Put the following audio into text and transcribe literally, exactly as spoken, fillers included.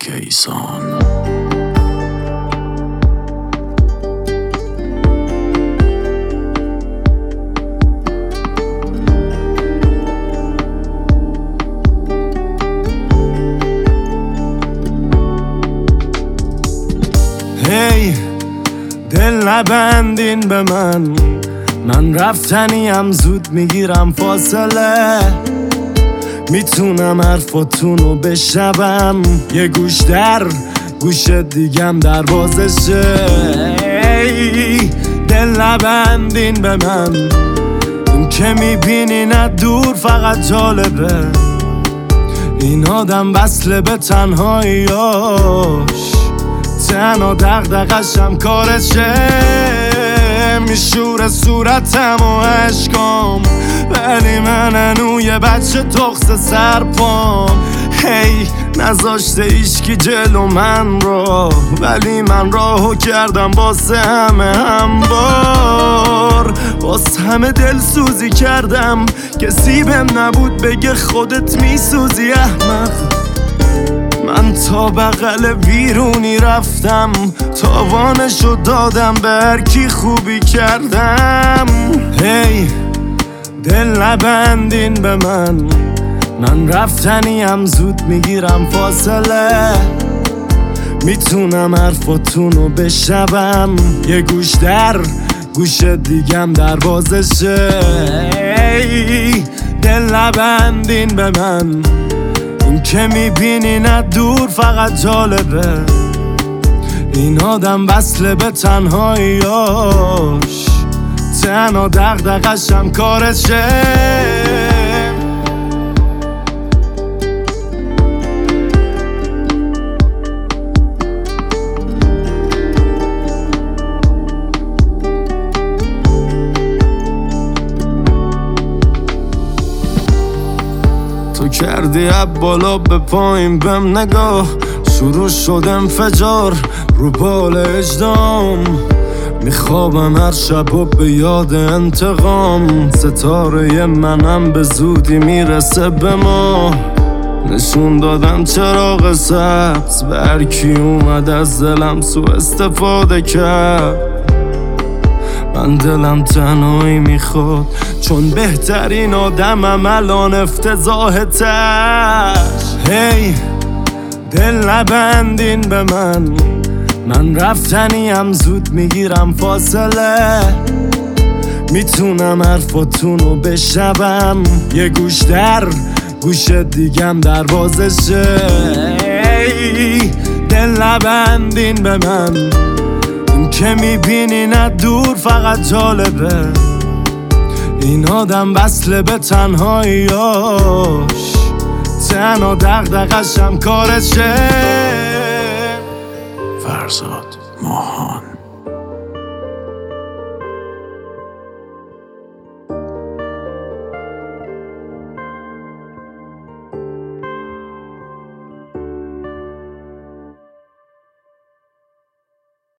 کیسان. هی دل نبندین به من، من رفتنیم زود میگیرم فاصله. میتونم حرفاتونو بشنوم، یه گوش در گوش دیگم دروازشه. هی دل نبندین به من، اون که میبینین از دور فقط جالبه. این آدم وصله به تنهاییاش، تنها دغدغه‌شم کارشه. میشوره صورتم و عشقام، ولی من هنو یه بچه تخص سرپام. هی نذاشته ایشکی جلو من رو، ولی من راهو کردم واسه همه همبار. واسه همه دل سوزی کردم، کسی بهم نبود بگه خودت میسوزی احمق. من تا بغل ویرونی رفتم، تاوانشو دادم به هر کی خوبی کردم. هی دل نبندین به من، من رفتنیم زود میگیرم فاصله. میتونم حرفاتونو بشنوم، یه گوش در گوش دیگم دروازشه. هی دل نبندین به من، اون که میبینین از دور فقط جالبه. این آدم وصله به تنهاییاش، تنها دغدغه‌شم کارشه. تو کردی از بالا به پایین بهم نگاه، شروع شد انفجار رو بال اجدام. میخوابم هر شب و به یاد انتقام، ستاره منم به زودی میرسه به ما. نشون دادم چراغ سبز به هر کی اومد از دلم سو استفاده کرد. من دلم تنهایی میخواد، چون بهترین آدمم الان افتضاح تش. هی دل نبندین به من، من رفتنیم زود میگیرم فاصله. میتونم حرفاتونو بشنوم، یه گوش در گوش دیگم دروازشه. هی دل نبندین به من، اون که میبینین از دور فقط جالبه. این آدم وصله به تنهاییاش، تنها دغدغه‌شم کارشه. فرزاد ماهان.